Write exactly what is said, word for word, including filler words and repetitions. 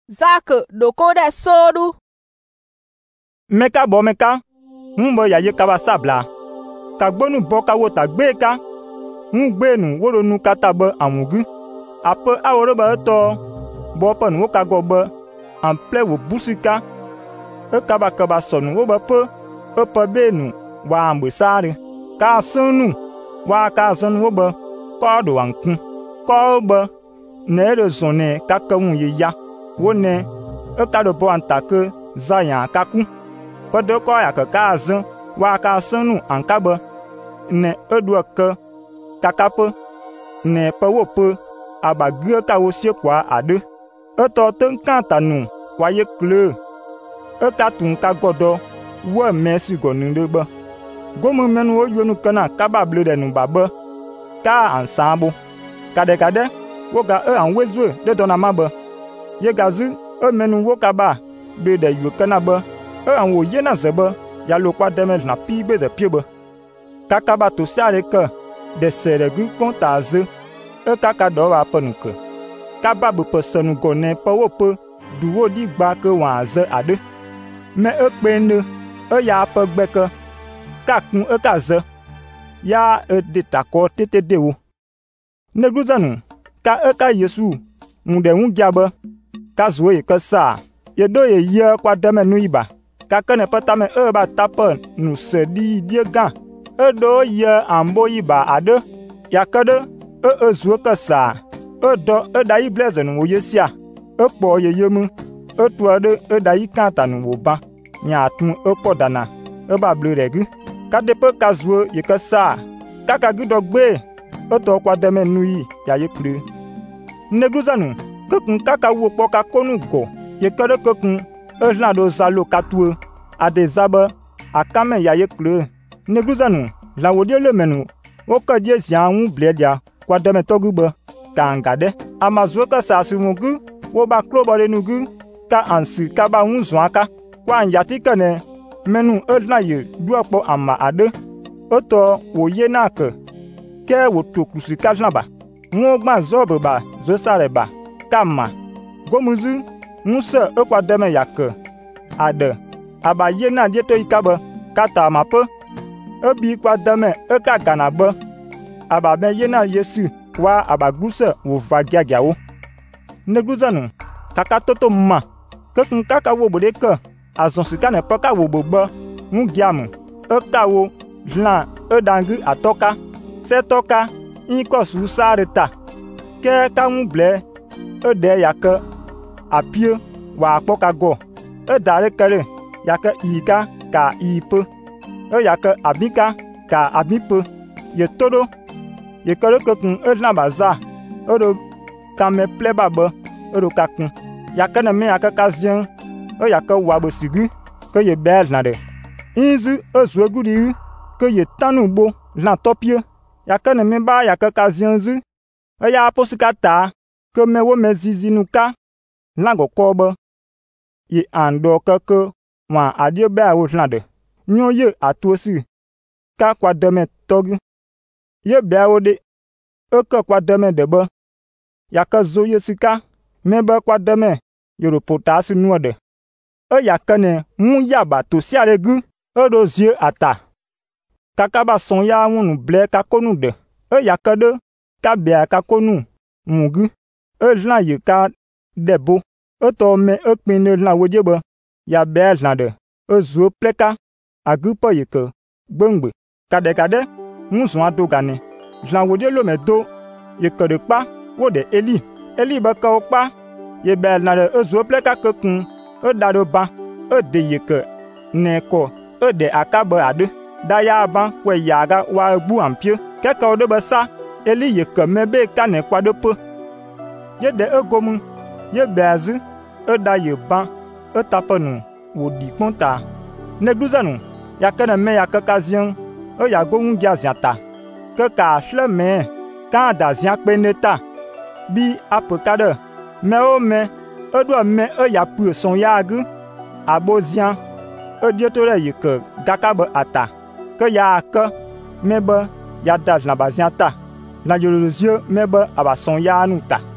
Zake doko de sodu. Meka bo meka, mbo ya ye kaba sabla. Ka gbonu bo ka wo ta gbe ka. Ngbe nu wo nu kata be amugu. Ape aworo ba to bo pe nu ka go be en ple wo busika. E kaba kaba sonu wo ba pe e pe be nu wa ambe sare. Ka sonu wa ka zon wo be ko do anku. Ko be ne de zone ka ka mu ye ya. Wo ne e ka do bo antake zayan kaku. Pe de ko ya ka ka zon wa ka sonu anka be ne e do ke kakape ne pe wo pe abagre ka wo sie kwa ade e to ten kanta nu wa ye kle e ka tun ka godo wo mesi gonu de ba gomu menu wo yonu kana ka ba ble de nu ba ba ka ansambo kade kade wo ga e an wezu de dona ma ba ye gazu e menu wo ka ba ble de yu kana ba e an wo ye na ze ba ya lo kwa de me na pi be ze pie ba kaka ba to sare ka de seregu konta ze e kaka do wa penuke kaba bu pesenu gone pe wo pe duwo di gba ke wa ze ade me e pende e ya pe gbeke ka kun e ka ze ya e de tako tete dewo ne guzanu ka e ka Yesu munde unjabe ka zo e ka sa ye do ye ye kwa deme nu iba ka kene petame e ba tape nu se di die gan e do ye ambo iba ade yakade e e zuo ka sa e do e dai blezen wo yesia e po ye yemu e tu ade e dai kanta nu wo ba nya tun e po dana e ba ble regu ka de pe ka zuo ye ka sa ka ka gido gbe e to kwa deme nu yi ya ye kru neguzanu ke kun ka ka wo po ka konu go ye kade ke kun e jna do zalo ka tu ade zabe akame ya ye kru neguzanu la wodie le menu wo ka die zia wu bledia kwa deme togu be ka ngade amazo ka sasu mugu wo ba klo le nugu ka ansi ka ba wu zwanka kwa nyati kane menu edna ye duapo ama ade oto wo ye na ke ke wo to kusi ka jnaba wo gba zobe ba zo sare ba kama gomuzu musa e kwa deme yake ade aba ye na die to ikabe kata mape ebi kwa deme e ka gana be aba be ye na Yesu wa aba gluse wo vagia giawo neguzanu kaka toto ma ke kun kaka wo bode ke azon sika ne pa ka wo bogba mu giamu e ka wo jlan e dangu atoka se toka in ko su sare ta ke ka mu ble e de yake apie wa apoka go e dare kere yake ika ka ipe e yake abika ka abipe ye todo ye kere kokun e jna baza e do kame ple babe e do kakun yake ne me yake kazien e yake wa bo sigu ke ye bel na de inzu e zuegudi ke ye tanu bo jna topie yake ne me ba yake kazien zu e ya posikata ke me wo mezizi nuka lango kobe ye ando keke wa adie ba wo jna de nyo ye atosi ka kwa deme togu ye bia wo de e ke kwa deme de be yake zo ye sika me be kwa deme yoro potasi nu de e yake ne mu ya ba to si aregu e do zie ata kaka ba son ya wonu ble ka konu de e yake de ka bia ka konu mugu e jna ye ka debo e to me e pin ne jna wo je be ya bia jna de e zo pleka agupo ye ke gbengbe kade kade musu ado gane jlan wodie lo me do ye ke de pa wo de Eli Eli ba ka pa ye bel na de ezo pleka ke kun e da do ba e de ye ke ne ko e de akabe ade da ya ba we ya ga wa bu ampie ke ka de ba sa Eli ye ke me be ka ne kwa de pe ye de egomu ye beazu e da ye ba e tapenu wo di konta neguzanu yake ne me yake kazien e ya go ngia ziata ke ka shle me ka da zia pe neta bi apokade me o me e do me e ya pu son yagu abozian e dietore yike gakabe ata ke ya ke me be ya da na baziata na yolozio me be abason ya nuta